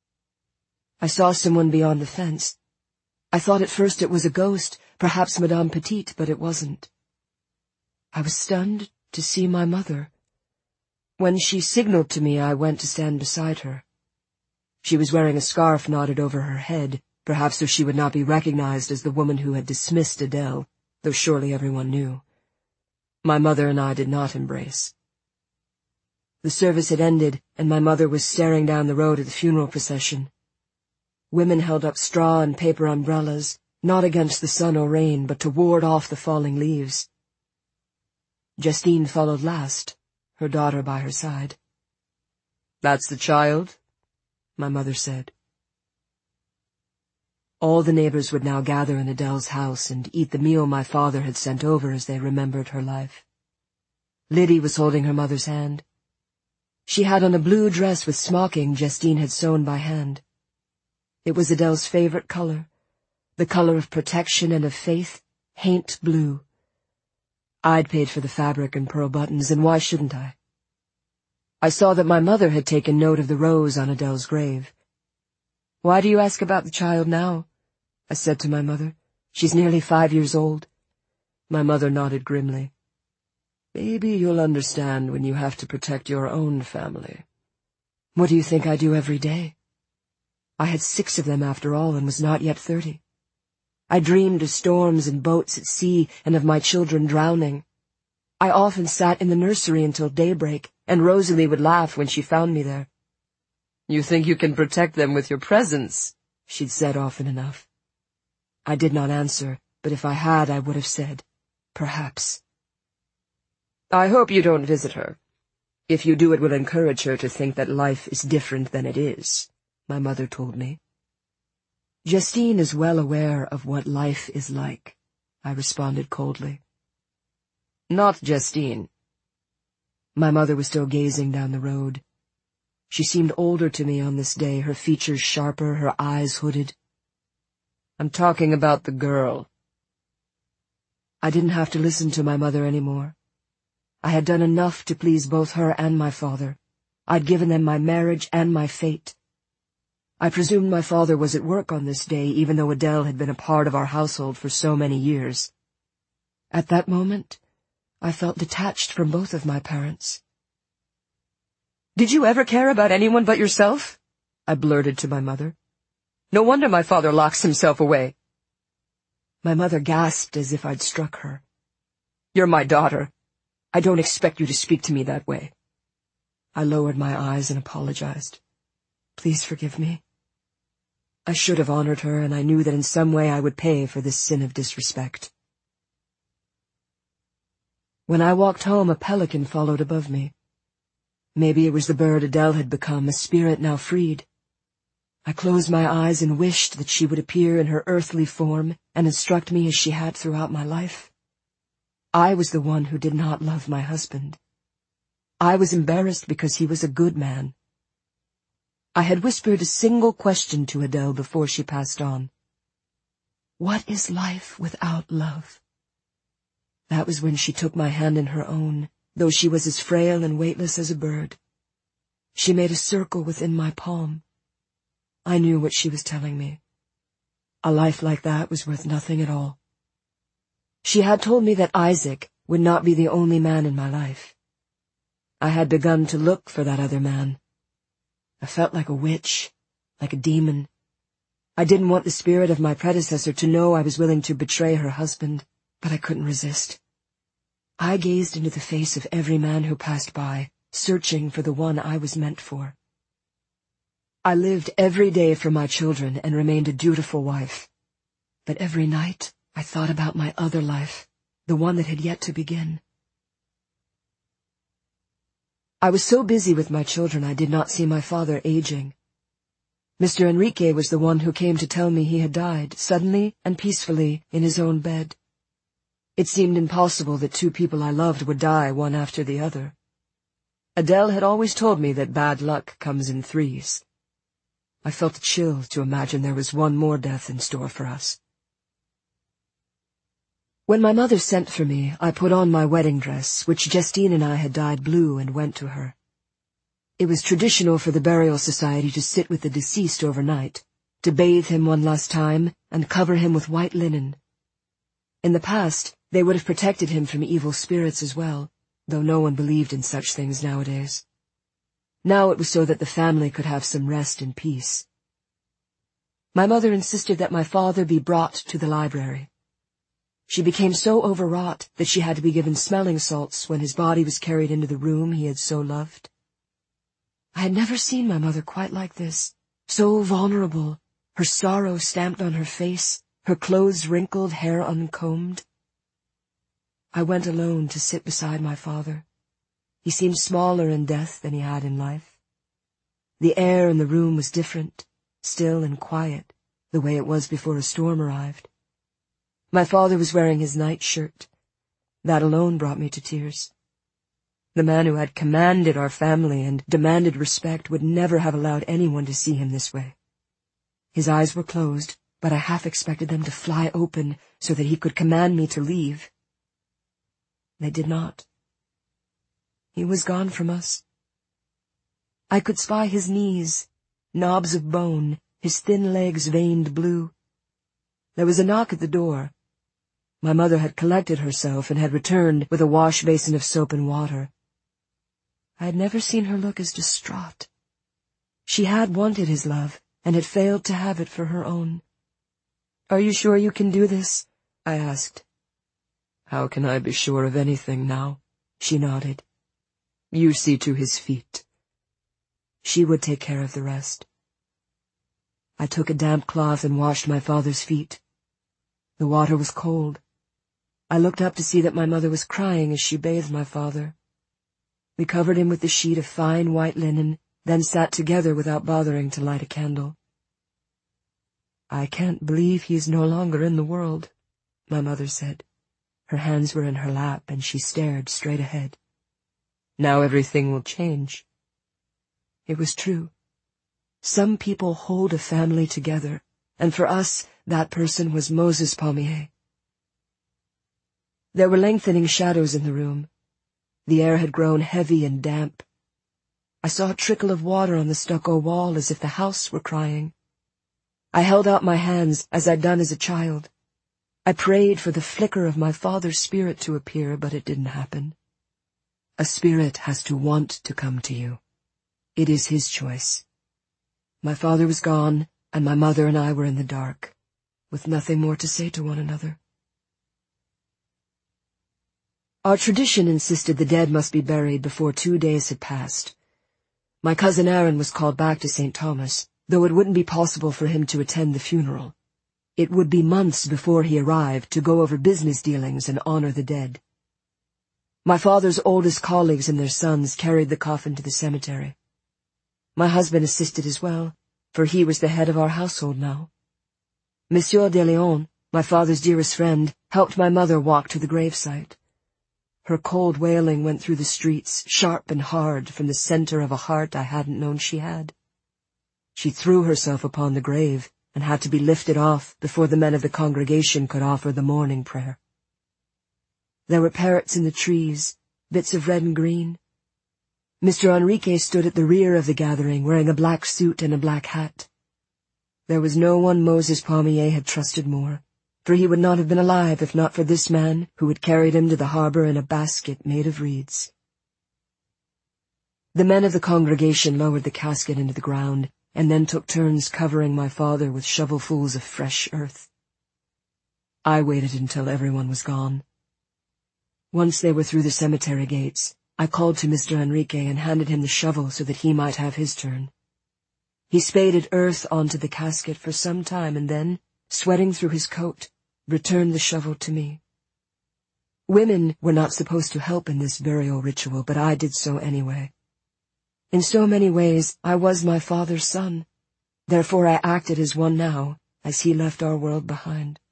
I saw someone beyond the fence. I thought at first it was a ghost, perhaps Madame Petite, but it wasn't. I was stunned to see my mother. When she signaled to me, I went to stand beside her. She was wearing a scarf knotted over her head, perhaps so she would not be recognized as the woman who had dismissed Adele, though surely everyone knew. My mother and I did not embrace. The service had ended, and my mother was staring down the road at the funeral procession. Women held up straw and paper umbrellas, not against the sun or rain, but to ward off the falling leaves. Justine followed last, her daughter by her side. "That's the child," my mother said. All the neighbors would now gather in Adele's house and eat the meal my father had sent over as they remembered her life. Liddy was holding her mother's hand. She had on a blue dress with smocking Justine had sewn by hand. It was Adele's favorite color, the color of protection and of faith, haint blue. I'd paid for the fabric and pearl buttons, and why shouldn't I? I saw that my mother had taken note of the rose on Adele's grave. "Why do you ask about the child now?" I said to my mother. "She's nearly 5 years old." My mother nodded grimly. "Maybe you'll understand when you have to protect your own family." "What do you think I do every day? I had 6 of them after all and was not yet 30. I dreamed of storms and boats at sea and of my children drowning. I often sat in the nursery until daybreak, and Rosalie would laugh when she found me there. "You think you can protect them with your presence," she'd said often enough. I did not answer, but if I had, I would have said, "Perhaps." "I hope you don't visit her. If you do, it will encourage her to think that life is different than it is," my mother told me. "Justine is well aware of what life is like," I responded coldly. "Not Justine." My mother was still gazing down the road. She seemed older to me on this day, her features sharper, her eyes hooded. "I'm talking about the girl." I didn't have to listen to my mother anymore. I had done enough to please both her and my father. I'd given them my marriage and my fate. I presumed my father was at work on this day, even though Adele had been a part of our household for so many years. At that moment, I felt detached from both of my parents. "Did you ever care about anyone but yourself?" I blurted to my mother. "No wonder my father locks himself away." My mother gasped as if I'd struck her. "You're my daughter. I don't expect you to speak to me that way." I lowered my eyes and apologized. "Please forgive me. I should have honored her, and I knew that in some way I would pay for this sin of disrespect." When I walked home, a pelican followed above me. Maybe it was the bird Adele had become, a spirit now freed. I closed my eyes and wished that she would appear in her earthly form and instruct me as she had throughout my life. I was the one who did not love my husband. I was embarrassed because he was a good man. I had whispered a single question to Adele before she passed on. What is life without love? That was when she took my hand in her own, though she was as frail and weightless as a bird. She made a circle within my palm. I knew what she was telling me. A life like that was worth nothing at all. She had told me that Isaac would not be the only man in my life. I had begun to look for that other man. I felt like a witch, like a demon. I didn't want the spirit of my predecessor to know I was willing to betray her husband, but I couldn't resist. I gazed into the face of every man who passed by, searching for the one I was meant for. I lived every day for my children and remained a dutiful wife. But every night I thought about my other life, the one that had yet to begin. I was so busy with my children I did not see my father aging. Mr. Enrique was the one who came to tell me he had died, suddenly and peacefully, in his own bed. It seemed impossible that two people I loved would die one after the other. Adele had always told me that bad luck comes in threes. I felt a chill to imagine there was one more death in store for us. When my mother sent for me, I put on my wedding dress, which Justine and I had dyed blue, and went to her. It was traditional for the burial society to sit with the deceased overnight, to bathe him one last time, and cover him with white linen. In the past, they would have protected him from evil spirits as well, though no one believed in such things nowadays. Now it was so that the family could have some rest and peace. My mother insisted that my father be brought to the library. She became so overwrought that she had to be given smelling salts when his body was carried into the room he had so loved. I had never seen my mother quite like this, so vulnerable, her sorrow stamped on her face, her clothes wrinkled, hair uncombed. I went alone to sit beside my father. He seemed smaller in death than he had in life. The air in the room was different, still and quiet, the way it was before a storm arrived. My father was wearing his nightshirt. That alone brought me to tears. The man who had commanded our family and demanded respect would never have allowed anyone to see him this way. His eyes were closed, but I half expected them to fly open so that he could command me to leave. They did not. He was gone from us. I could spy his knees, knobs of bone, his thin legs veined blue. There was a knock at the door. My mother had collected herself and had returned with a wash basin of soap and water. I had never seen her look as distraught. She had wanted his love and had failed to have it for her own. "Are you sure you can do this?" I asked. "How can I be sure of anything now?" she nodded. "You see to his feet." She would take care of the rest. I took a damp cloth and washed my father's feet. The water was cold. I looked up to see that my mother was crying as she bathed my father. We covered him with the sheet of fine white linen, then sat together without bothering to light a candle. "I can't believe he is no longer in the world," my mother said. Her hands were in her lap and she stared straight ahead. "Now everything will change." It was true. Some people hold a family together, and for us, that person was Moses Palmier. There were lengthening shadows in the room. The air had grown heavy and damp. I saw a trickle of water on the stucco wall as if the house were crying. I held out my hands as I'd done as a child. I prayed for the flicker of my father's spirit to appear, but it didn't happen. A spirit has to want to come to you. It is his choice. My father was gone, and my mother and I were in the dark, with nothing more to say to one another. Our tradition insisted the dead must be buried before 2 days had passed. My cousin Aaron was called back to St. Thomas, though it wouldn't be possible for him to attend the funeral. It would be months before he arrived to go over business dealings and honor the dead. My father's oldest colleagues and their sons carried the coffin to the cemetery. My husband assisted as well, for he was the head of our household now. Monsieur de Leon, my father's dearest friend, helped my mother walk to the gravesite. Her cold wailing went through the streets, sharp and hard, from the center of a heart I hadn't known she had. She threw herself upon the grave and had to be lifted off before the men of the congregation could offer the morning prayer. There were parrots in the trees, bits of red and green. Mr. Enrique stood at the rear of the gathering, wearing a black suit and a black hat. There was no one Moses Pommier had trusted more, for he would not have been alive if not for this man who had carried him to the harbor in a basket made of reeds. The men of the congregation lowered the casket into the ground, and then took turns covering my father with shovelfuls of fresh earth. I waited until everyone was gone. Once they were through the cemetery gates, I called to Mr. Enrique and handed him the shovel so that he might have his turn. He spaded earth onto the casket for some time and then, sweating through his coat, returned the shovel to me. Women were not supposed to help in this burial ritual, but I did so anyway. In so many ways, I was my father's son. Therefore I acted as one now, as he left our world behind.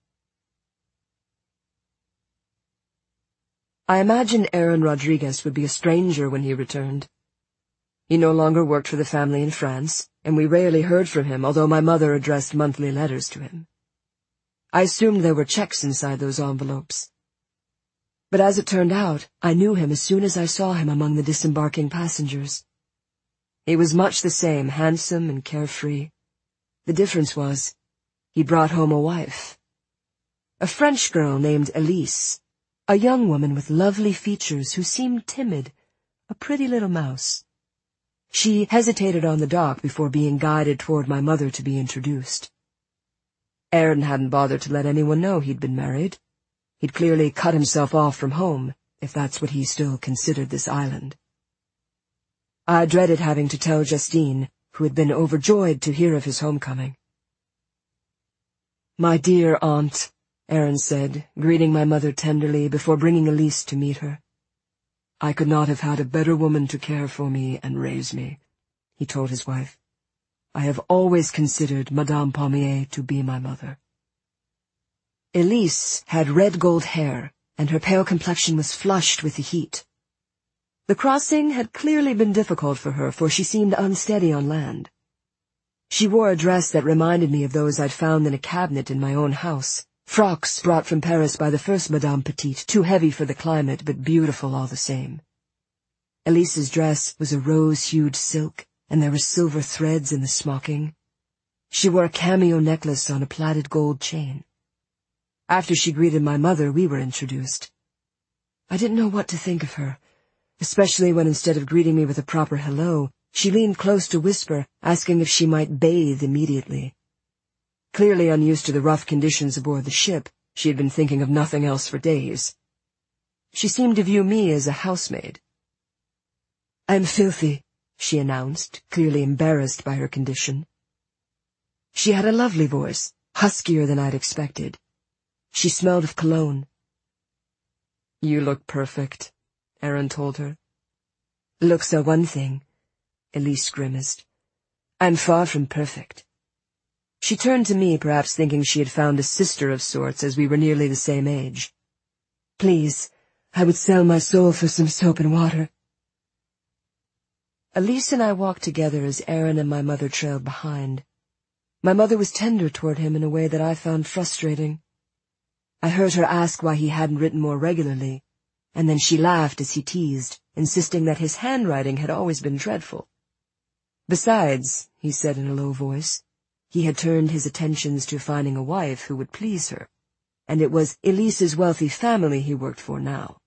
I imagined Aaron Rodriguez would be a stranger when he returned. He no longer worked for the family in France, and we rarely heard from him, although my mother addressed monthly letters to him. I assumed there were checks inside those envelopes. But as it turned out, I knew him as soon as I saw him among the disembarking passengers. He was much the same, handsome and carefree. The difference was, he brought home a wife. A French girl named Elise, a young woman with lovely features who seemed timid, a pretty little mouse. She hesitated on the dock before being guided toward my mother to be introduced. Aaron hadn't bothered to let anyone know he'd been married. He'd clearly cut himself off from home, if that's what he still considered this island. I dreaded having to tell Justine, who had been overjoyed to hear of his homecoming. "My dear aunt," Aaron said, greeting my mother tenderly before bringing Elise to meet her. "I could not have had a better woman to care for me and raise me," he told his wife. "I have always considered Madame Pommier to be my mother." Elise had red gold hair, and her pale complexion was flushed with the heat. The crossing had clearly been difficult for her, for she seemed unsteady on land. She wore a dress that reminded me of those I'd found in a cabinet in my own house, frocks brought from Paris by the first Madame Petite, too heavy for the climate but beautiful all the same. Elise's dress was a rose-hued silk, and there were silver threads in the smocking. She wore a cameo necklace on a plaited gold chain. After she greeted my mother, we were introduced. I didn't know what to think of her, especially when instead of greeting me with a proper hello, she leaned close to whisper, asking if she might bathe immediately. Clearly unused to the rough conditions aboard the ship, she had been thinking of nothing else for days. She seemed to view me as a housemaid. "I'm filthy," she announced, clearly embarrassed by her condition. She had a lovely voice, huskier than I'd expected. She smelled of cologne. "You look perfect," Aaron told her. "Looks are one thing," Elise grimaced. "I'm far from perfect." She turned to me, perhaps thinking she had found a sister of sorts, as we were nearly the same age. "Please, I would sell my soul for some soap and water." Elise and I walked together as Aaron and my mother trailed behind. My mother was tender toward him in a way that I found frustrating. I heard her ask why he hadn't written more regularly, and then she laughed as he teased, insisting that his handwriting had always been dreadful, Besides, he said in a low voice, he had turned his attentions to finding a wife who would please her, and it was Elise's wealthy family he worked for now.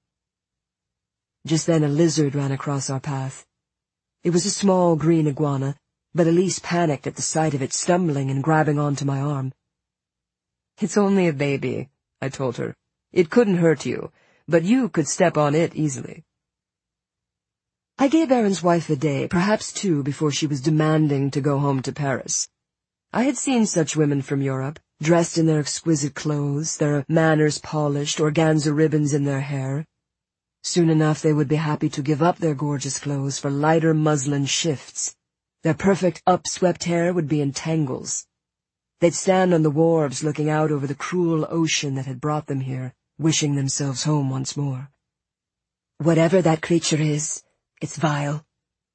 Just then a lizard ran across our path. It was a small green iguana, but Elise panicked at the sight of it, stumbling and grabbing onto my arm. "It's only a baby," I told her. "It couldn't hurt you, but you could step on it easily." I gave Aaron's wife a day, perhaps two, before she was demanding to go home to Paris. I had seen such women from Europe, dressed in their exquisite clothes, their manners polished, organza ribbons in their hair. Soon enough they would be happy to give up their gorgeous clothes for lighter muslin shifts. Their perfect upswept hair would be in tangles. They'd stand on the wharves looking out over the cruel ocean that had brought them here, wishing themselves home once more. "Whatever that creature is, it's vile."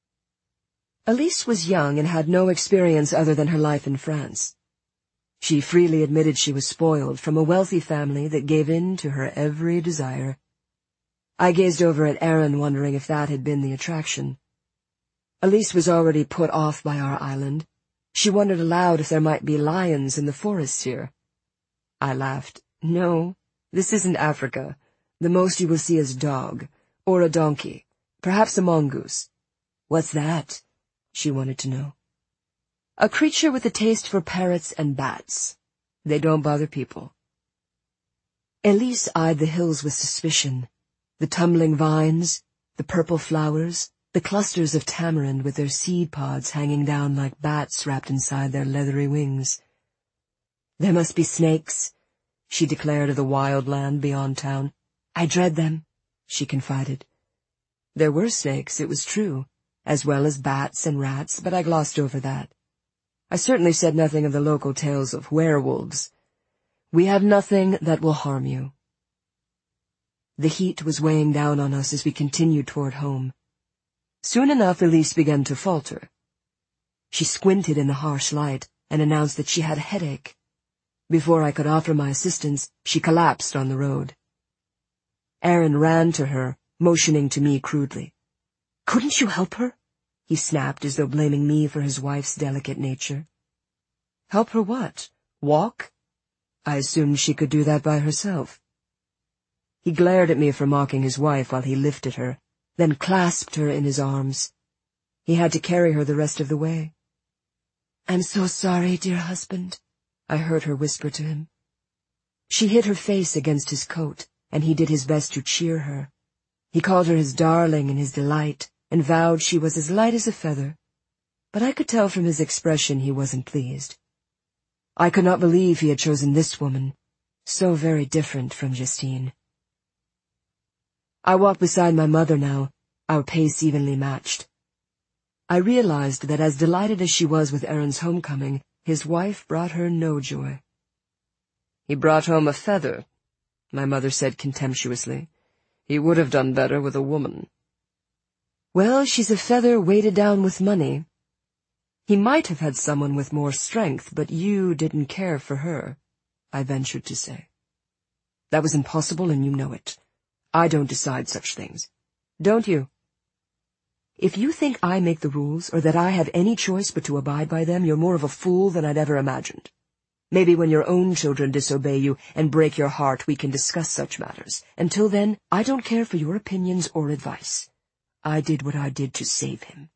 Elise was young and had no experience other than her life in France. She freely admitted she was spoiled from a wealthy family that gave in to her every desire. I gazed over at Aaron, wondering if that had been the attraction. Elise was already put off by our island. She wondered aloud if there might be lions in the forests here. I laughed. "No, this isn't Africa. The most you will see is a dog, or a donkey, perhaps a mongoose." "What's that?" she wanted to know. "A creature with a taste for parrots and bats. They don't bother people." Elise eyed the hills with suspicion. The tumbling vines, the purple flowers, the clusters of tamarind with their seed pods hanging down like bats wrapped inside their leathery wings. "There must be snakes," she declared of the wild land beyond town. "I dread them," she confided. There were snakes, it was true, as well as bats and rats, but I glossed over that. I certainly said nothing of the local tales of werewolves. "We have nothing that will harm you." The heat was weighing down on us as we continued toward home. Soon enough Elise began to falter. She squinted in the harsh light and announced that she had a headache. Before I could offer my assistance, she collapsed on the road. Aaron ran to her, motioning to me crudely. "Couldn't you help her?" he snapped, as though blaming me for his wife's delicate nature. "Help her what? Walk?" I assumed she could do that by herself. He glared at me for mocking his wife while he lifted her, then clasped her in his arms. He had to carry her the rest of the way. "I'm so sorry, dear husband," I heard her whisper to him. She hid her face against his coat, and he did his best to cheer her. He called her his darling and his delight, and vowed she was as light as a feather, but I could tell from his expression he wasn't pleased. I could not believe he had chosen this woman, so very different from Justine. I walked beside my mother now, our pace evenly matched. I realized that as delighted as she was with Aaron's homecoming, his wife brought her no joy. "He brought home a feather," my mother said contemptuously. "He would have done better with a woman." "Well, she's a feather weighted down with money. He might have had someone with more strength, but you didn't care for her," I ventured to say. "That was impossible, and you know it. I don't decide such things. Don't you? If you think I make the rules, or that I have any choice but to abide by them, you're more of a fool than I'd ever imagined. Maybe when your own children disobey you and break your heart, we can discuss such matters. Until then, I don't care for your opinions or advice. I did what I did to save him."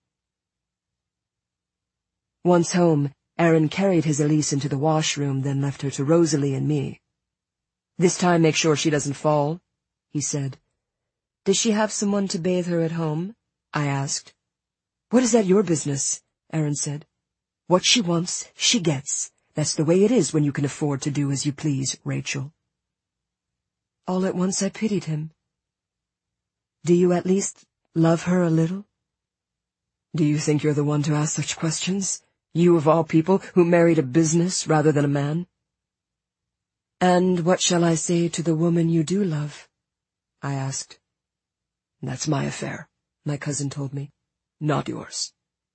Once home, Aaron carried his Elise into the washroom, then left her to Rosalie and me. "This time make sure she doesn't fall," he said. "Does she have someone to bathe her at home?" I asked. "What is that your business?" Aaron said. "What she wants, she gets. That's the way it is when you can afford to do as you please, Rachel." All at once I pitied him. "Do you at least love her a little?" "Do you think you're the one to ask such questions? You of all people, who married a business rather than a man?" "And what shall I say to the woman you do love?" I asked. "That's my affair," my cousin told me. "Not yours."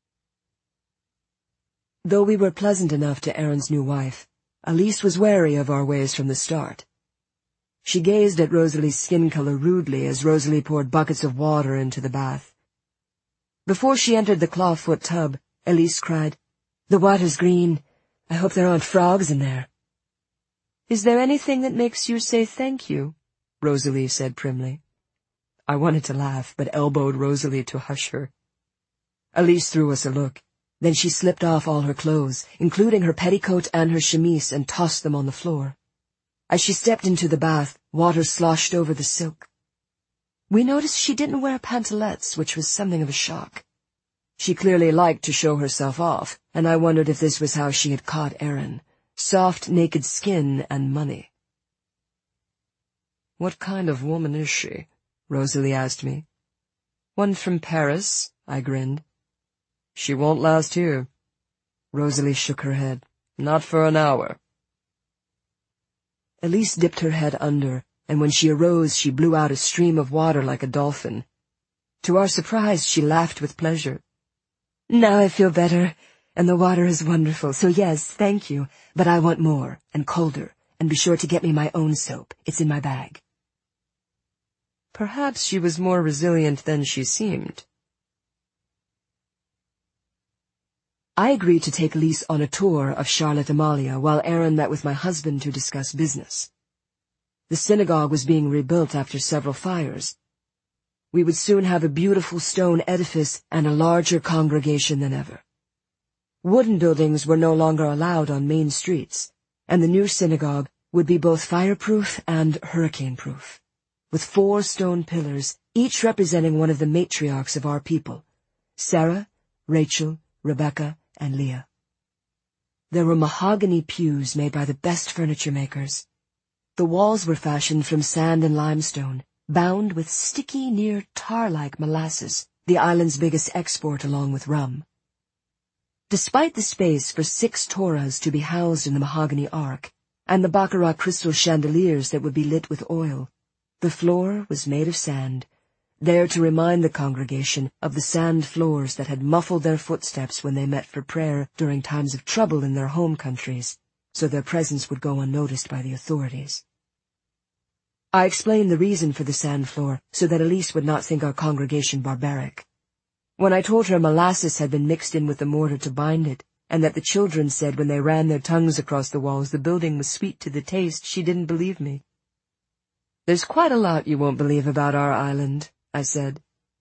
Though we were pleasant enough to Aaron's new wife, Elise was wary of our ways from the start. She gazed at Rosalie's skin color rudely as Rosalie poured buckets of water into the bath. Before she entered the clawfoot tub, Elise cried. "The water's green. I hope there aren't frogs in there." "Is there anything that makes you say thank you?" Rosalie said primly. I wanted to laugh, but elbowed Rosalie to hush her. Elise threw us a look. Then she slipped off all her clothes, including her petticoat and her chemise, and tossed them on the floor. As she stepped into the bath, water sloshed over the silk. We noticed she didn't wear pantalettes, which was something of a shock. She clearly liked to show herself off, and I wondered if this was how she had caught Aaron. Soft, naked skin and money. "What kind of woman is she?" Rosalie asked me. "One from Paris," I grinned. "She won't last here." Rosalie shook her head. "Not for an hour." Elise dipped her head under, and when she arose she blew out a stream of water like a dolphin. To our surprise, she laughed with pleasure. "Now I feel better, and the water is wonderful, so yes, thank you, but I want more, and colder, and be sure to get me my own soap. It's in my bag." Perhaps she was more resilient than she seemed. I agreed to take Elise on a tour of Charlotte Amalia while Aaron met with my husband to discuss business. The synagogue was being rebuilt after several fires. We would soon have a beautiful stone edifice and a larger congregation than ever. Wooden buildings were no longer allowed on main streets, and the new synagogue would be both fireproof and hurricane-proof, with 4 stone pillars, each representing one of the matriarchs of our people, Sarah, Rachel, Rebecca, and Leah. There were mahogany pews made by the best furniture makers. The walls were fashioned from sand and limestone, bound with sticky, near tar-like molasses, the island's biggest export along with rum. Despite the space for 6 Torahs to be housed in the mahogany ark, and the baccarat crystal chandeliers that would be lit with oil, the floor was made of sand, there to remind the congregation of the sand floors that had muffled their footsteps when they met for prayer during times of trouble in their home countries, so their presence would go unnoticed by the authorities. I explained the reason for the sand floor so that Elise would not think our congregation barbaric. When I told her molasses had been mixed in with the mortar to bind it, and that the children said when they ran their tongues across the walls the building was sweet to the taste, she didn't believe me. "There's quite a lot you won't believe about our island," I said.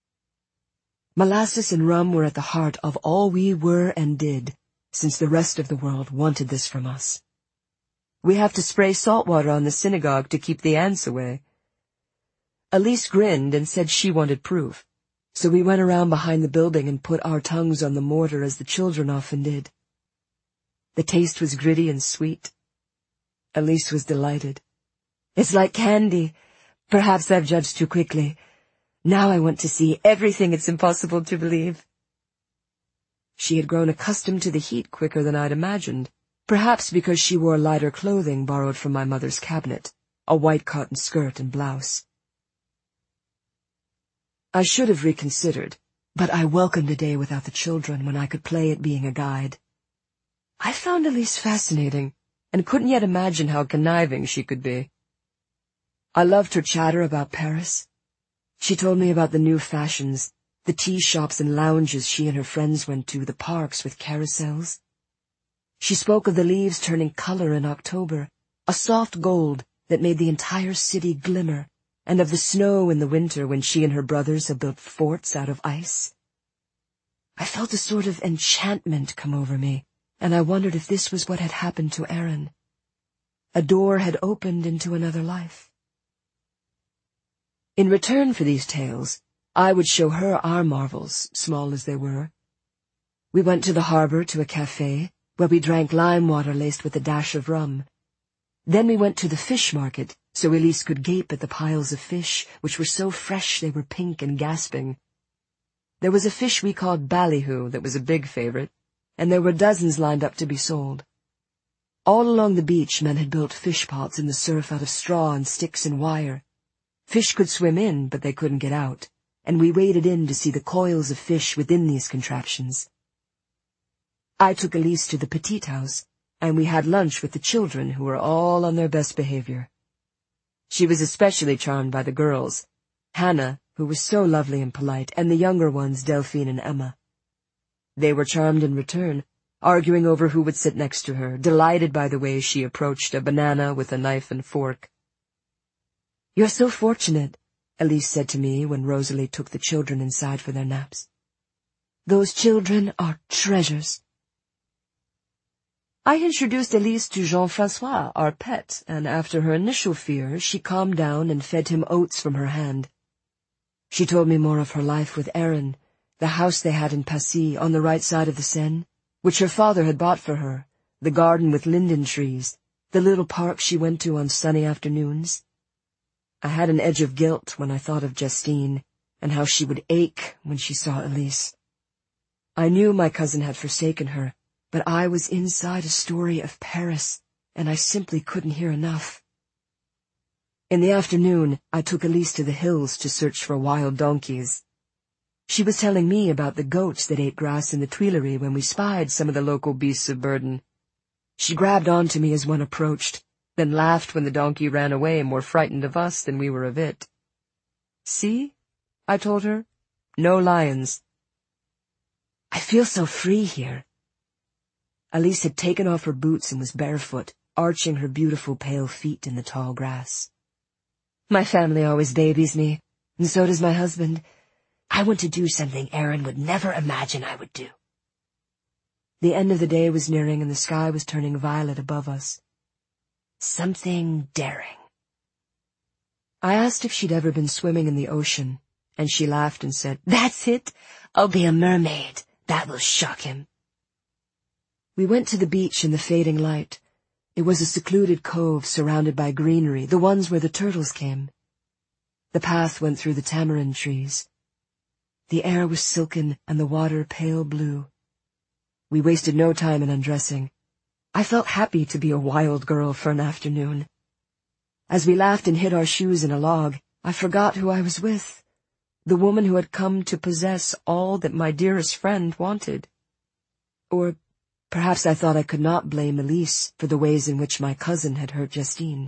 Molasses and rum were at the heart of all we were and did, since the rest of the world wanted this from us. "We have to spray salt water on the synagogue to keep the ants away." Elise grinned and said she wanted proof, so we went around behind the building and put our tongues on the mortar as the children often did. The taste was gritty and sweet. Elise was delighted. "It's like candy. Perhaps I've judged too quickly. Now I want to see everything it's impossible to believe." She had grown accustomed to the heat quicker than I'd imagined, perhaps because she wore lighter clothing borrowed from my mother's cabinet, a white cotton skirt and blouse. I should have reconsidered, but I welcomed a day without the children when I could play at being a guide. I found Elise fascinating, and couldn't yet imagine how conniving she could be. I loved her chatter about Paris. She told me about the new fashions, the tea shops and lounges she and her friends went to, the parks with carousels. She spoke of the leaves turning color in October, a soft gold that made the entire city glimmer, and of the snow in the winter when she and her brothers had built forts out of ice. I felt a sort of enchantment come over me, and I wondered if this was what had happened to Aaron. A door had opened into another life. In return for these tales, I would show her our marvels, small as they were. We went to the harbor to a cafe, where we drank lime water laced with a dash of rum. Then we went to the fish market, so Elise could gape at the piles of fish, which were so fresh they were pink and gasping. There was a fish we called ballyhoo that was a big favorite, and there were dozens lined up to be sold. All along the beach men had built fish pots in the surf out of straw and sticks and wire. Fish could swim in, but they couldn't get out, and we waded in to see the coils of fish within these contraptions. I took Elise to the petite house, and we had lunch with the children, who were all on their best behavior. She was especially charmed by the girls, Hannah, who was so lovely and polite, and the younger ones, Delphine and Emma. They were charmed in return, arguing over who would sit next to her, delighted by the way she approached a banana with a knife and fork. "You're so fortunate," Elise said to me when Rosalie took the children inside for their naps. "Those children are treasures." I introduced Elise to Jean-François, our pet, and after her initial fear, she calmed down and fed him oats from her hand. She told me more of her life with Aaron, the house they had in Passy on the right side of the Seine, which her father had bought for her, the garden with linden trees, the little park she went to on sunny afternoons. I had an edge of guilt when I thought of Justine, and how she would ache when she saw Elise. I knew my cousin had forsaken her, but I was inside a story of Paris, and I simply couldn't hear enough. In the afternoon, I took Elise to the hills to search for wild donkeys. She was telling me about the goats that ate grass in the Tuileries when we spied some of the local beasts of burden. She grabbed onto me as one approached, then laughed when the donkey ran away, more frightened of us than we were of it. "See?" I told her. "No lions." "I feel so free here." Elise had taken off her boots and was barefoot, arching her beautiful pale feet in the tall grass. "My family always babies me, and so does my husband. I want to do something Aaron would never imagine I would do." The end of the day was nearing and the sky was turning violet above us. Something daring. I asked if she'd ever been swimming in the ocean, and she laughed and said, "That's it. I'll be a mermaid. That will shock him." We went to the beach in the fading light. It was a secluded cove surrounded by greenery, the ones where the turtles came. The path went through the tamarind trees. The air was silken and the water pale blue. We wasted no time in undressing. I felt happy to be a wild girl for an afternoon. As we laughed and hid our shoes in a log, I forgot who I was with, the woman who had come to possess all that my dearest friend wanted. Or perhaps I thought I could not blame Elise for the ways in which my cousin had hurt Justine.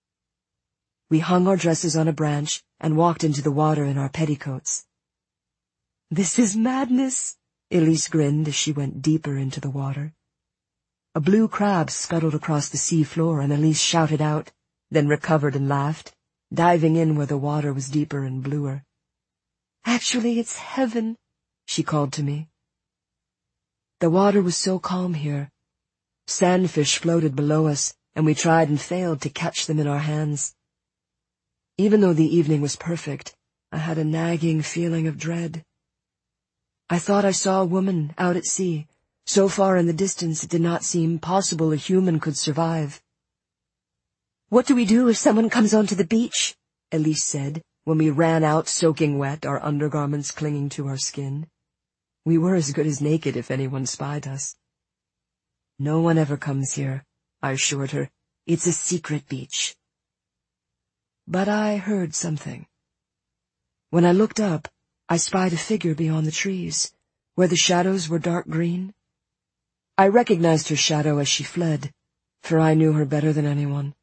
We hung our dresses on a branch and walked into the water in our petticoats. "This is madness," Elise grinned as she went deeper into the water. A blue crab scuttled across the sea floor and Elise shouted out, then recovered and laughed, diving in where the water was deeper and bluer. "Actually, it's heaven," she called to me. The water was so calm here. Sandfish floated below us, and we tried and failed to catch them in our hands. Even though the evening was perfect, I had a nagging feeling of dread. I thought I saw a woman out at sea. So far in the distance it did not seem possible a human could survive. "What do we do if someone comes onto the beach?" Elise said, when we ran out soaking wet, our undergarments clinging to our skin. We were as good as naked if anyone spied us. "No one ever comes here," I assured her. "It's a secret beach." But I heard something. When I looked up, I spied a figure beyond the trees, where the shadows were dark green. I recognized her shadow as she fled, for I knew her better than anyone.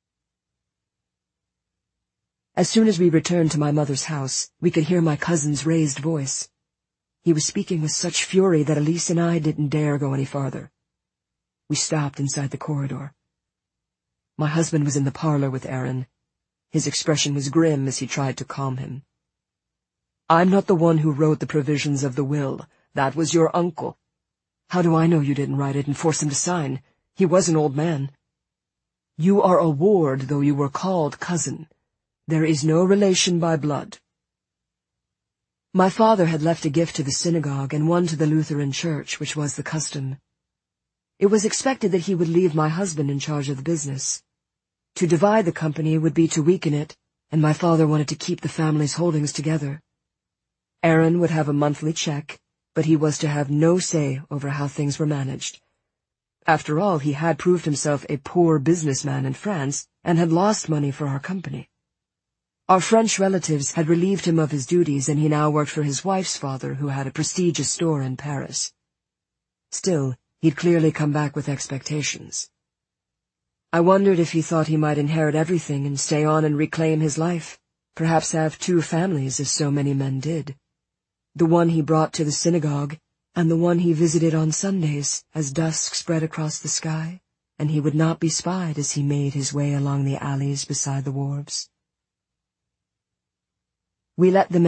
As soon as we returned to my mother's house, we could hear my cousin's raised voice. He was speaking with such fury that Elise and I didn't dare go any farther. We stopped inside the corridor. My husband was in the parlor with Aaron. His expression was grim as he tried to calm him. "I'm not the one who wrote the provisions of the will. That was your uncle. How do I know you didn't write it and force him to sign? He was an old man. You are a ward, though you were called cousin. There is no relation by blood." My father had left a gift to the synagogue and one to the Lutheran church, which was the custom. It was expected that he would leave my husband in charge of the business. To divide the company would be to weaken it, and my father wanted to keep the family's holdings together. Aaron would have a monthly check, but he was to have no say over how things were managed. After all, he had proved himself a poor businessman in France and had lost money for our company. Our French relatives had relieved him of his duties, and he now worked for his wife's father, who had a prestigious store in Paris. Still, he'd clearly come back with expectations. I wondered if he thought he might inherit everything and stay on and reclaim his life, perhaps have two families as so many men did. The one he brought to the synagogue, and the one he visited on Sundays as dusk spread across the sky, and he would not be spied as he made his way along the alleys beside the wharves. We let the